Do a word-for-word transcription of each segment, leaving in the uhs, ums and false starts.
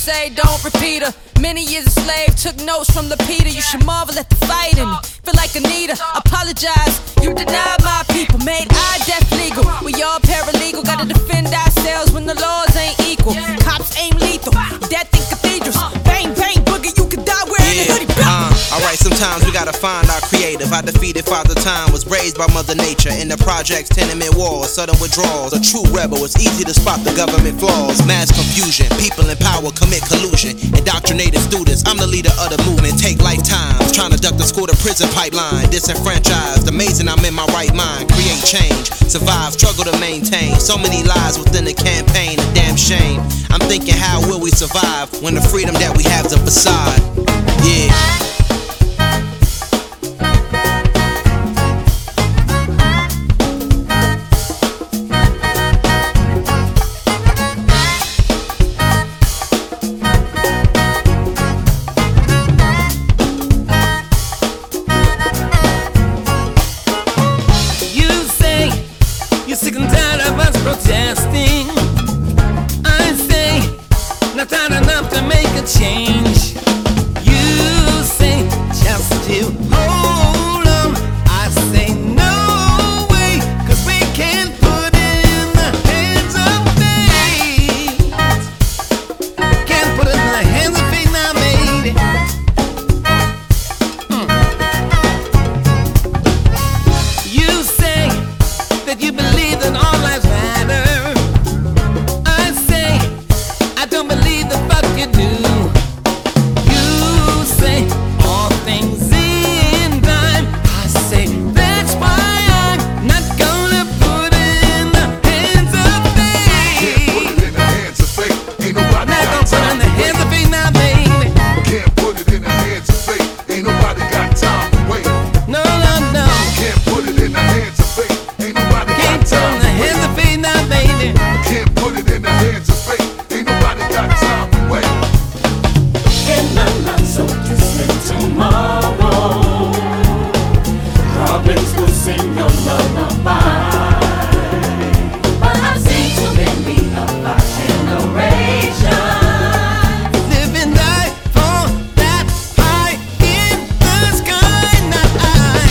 say, don't repeat her. Many years a slave, took notes from Lapita. You should marvel at the fight in me. Feel like Anita, apologize. You denied my people, made I death legal. We all paralegal, gotta defend ourselves when the laws ain't equal. Cops aim lethal, death in cathedrals. Bang, bang, boogie, you can die wearing a hoodie. Uh, Alright, sometimes we gotta find our creative. I defeated Father Time, was raised by Mother Nature. In the projects, tenement walls, sudden withdrawals. A true rebel, it's easy to spot the government flaws. Mass confusion, people in power commit collusion. Indoctrinated students, I'm the leader of the movement. Take lifetimes, trying to duck the school to prison pipeline. Disenfranchised, amazing I'm in my right mind. Create change, survive, struggle to maintain. So many lies within the campaign, a damn shame. I'm thinking, how will we survive when the freedom that we have's a facade? Yeah. You're sick and tired of us protesting. I say, not time enough to make a change. You say, just you hold on. I say, no way, cause we can't put it in the hands of fate. Can't put it in the hands of fate now, baby. Mm. You say that you believe that all lives matter. I say, I don't believe the fuck you do. You say, all things in time. I say, that's why I'm not gonna put it in the hands of fate. Can't put it in the hands of fate. Ain't nobody Not got gonna put it in time the to hands of wait. fate now, baby. Can't put it in the hands of fate. Ain't nobody got time to wait. No, no, no. Can't put it in the hands of fate. Ain't nobody Can't got put it in time the to wait. hands of fate now, baby. Can't put it in the hands of fate. Ain't nobody got time to wait. In the not so distant tomorrow, robins will sing your lullaby. But I've seen too many of our generation Live and die for that high in the sky, not I.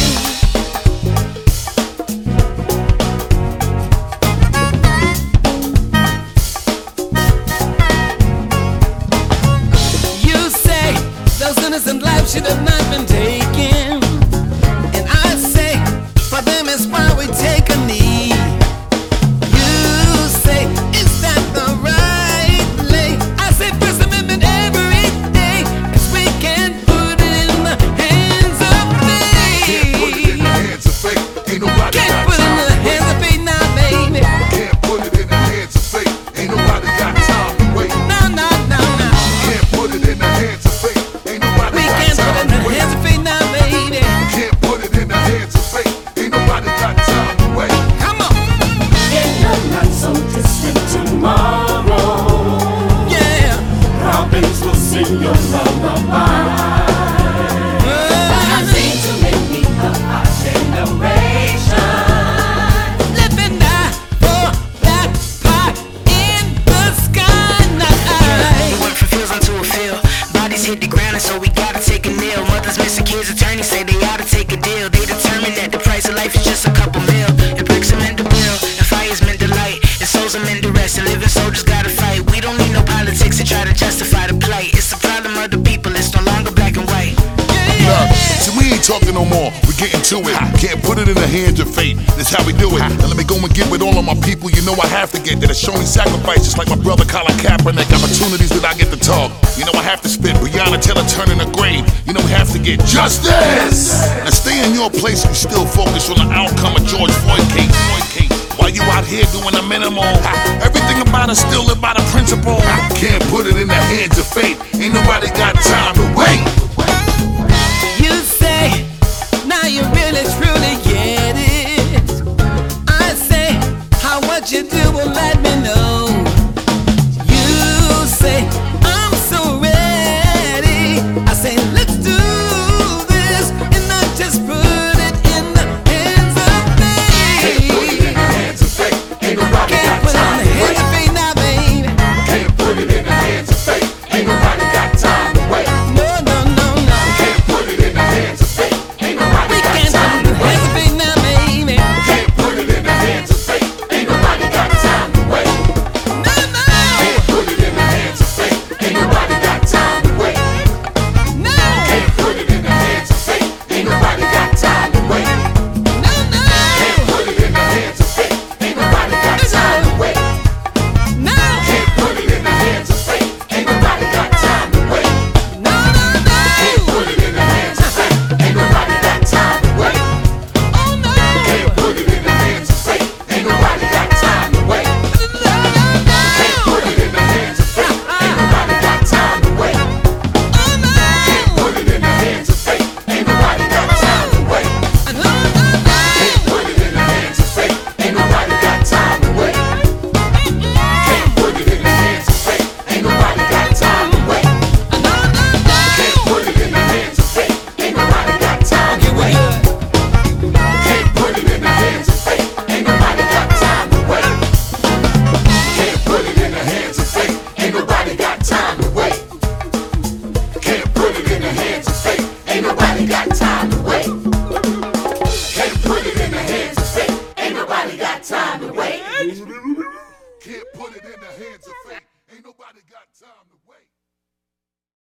You say those innocent lives should have not been taken, and I say for them it's why we take a knee. You say, is that the right way? I say First Amendment every day, 'cause we can't put it in the hands of Can't put it in the fate. hands of fate. Ain't nobody Can't got put it in time the to wait. hands of fate now, baby. Can't put it in the hands of fate. Ain't nobody got time to wait. No, no, no, no. Can't put it in the hands of fate. Ain't nobody We got can't put it time in the to wait. hands of fate now, baby. Can't put it in the hands of fate. Ain't nobody got time to wait. Come on, in the not so distant tomorrow. yeah. Robins will sing your lullaby. I've seen too many of our generation Live and die for that pie in the sky, not I. We went from fields onto a field. Bodies hit the ground, and so we gotta take a kneel. Mothers missing kids, attorneys say they oughta take a deal. They determine that the price of life is just a couple mil. And bricks are meant to build, and fire's meant to light, and souls are meant to rest, and living soldiers gotta fight. We don't need no politics to try to justify the plight. It's the problem of the people, it's no longer black and white. Look, see, we ain't talking no more. We're getting to it. Can't put it in the hands of fate. That's how we do it. Now let me go and get with all of my people. You know I have to get that. It's showing sacrifice, just like my brother Colin Kaepernick. Opportunities that I get to talk. You know I have to spit. Breonna Taylor turning the grave. You know we have to get justice. Now stay in your place and still focus on the outcome of George Floyd case. Floyd case. While you out here doing the minimal, everything about us still live by the principle. Can't put it in the hands of fate. Ain't nobody got time to wait.